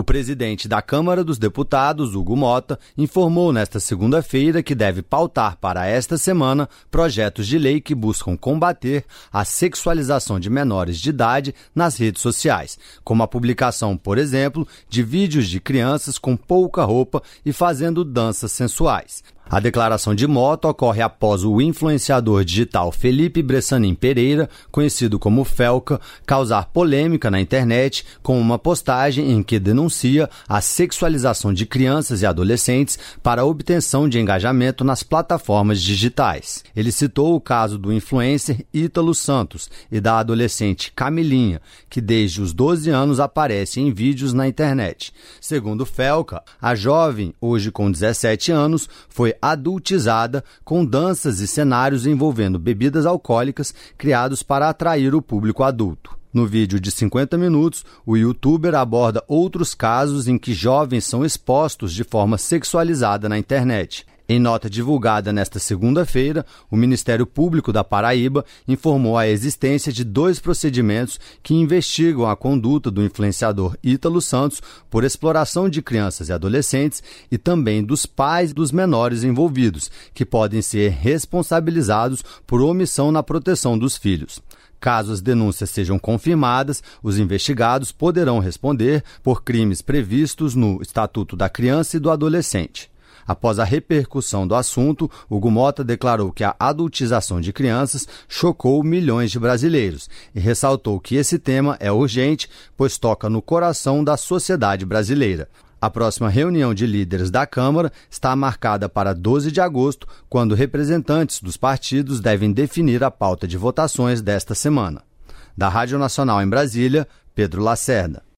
O presidente da Câmara dos Deputados, Hugo Mota, informou nesta segunda-feira que deve pautar para esta semana projetos de lei que buscam combater a sexualização de menores de idade nas redes sociais, como a publicação, por exemplo, de vídeos de crianças com pouca roupa e fazendo danças sensuais. A declaração de Mota ocorre após o influenciador digital Felipe Bressanin Pereira, conhecido como Felca, causar polêmica na internet com uma postagem em que denuncia a sexualização de crianças e adolescentes para a obtenção de engajamento nas plataformas digitais. Ele citou o caso do influencer Ítalo Santos e da adolescente Camilinha, que desde os 12 anos aparece em vídeos na internet. Segundo Felca, a jovem, hoje com 17 anos, foi adultizada com danças e cenários envolvendo bebidas alcoólicas criados para atrair o público adulto. No vídeo de 50 minutos, o youtuber aborda outros casos em que jovens são expostos de forma sexualizada na internet. Em nota divulgada nesta segunda-feira, o Ministério Público da Paraíba informou a existência de 2 procedimentos que investigam a conduta do influenciador Ítalo Santos por exploração de crianças e adolescentes e também dos pais dos menores envolvidos, que podem ser responsabilizados por omissão na proteção dos filhos. Caso as denúncias sejam confirmadas, os investigados poderão responder por crimes previstos no Estatuto da Criança e do Adolescente. Após a repercussão do assunto, Hugo Mota declarou que a adultização de crianças chocou milhões de brasileiros e ressaltou que esse tema é urgente, pois toca no coração da sociedade brasileira. A próxima reunião de líderes da Câmara está marcada para 12 de agosto, quando representantes dos partidos devem definir a pauta de votações desta semana. Da Rádio Nacional em Brasília, Pedro Lacerda.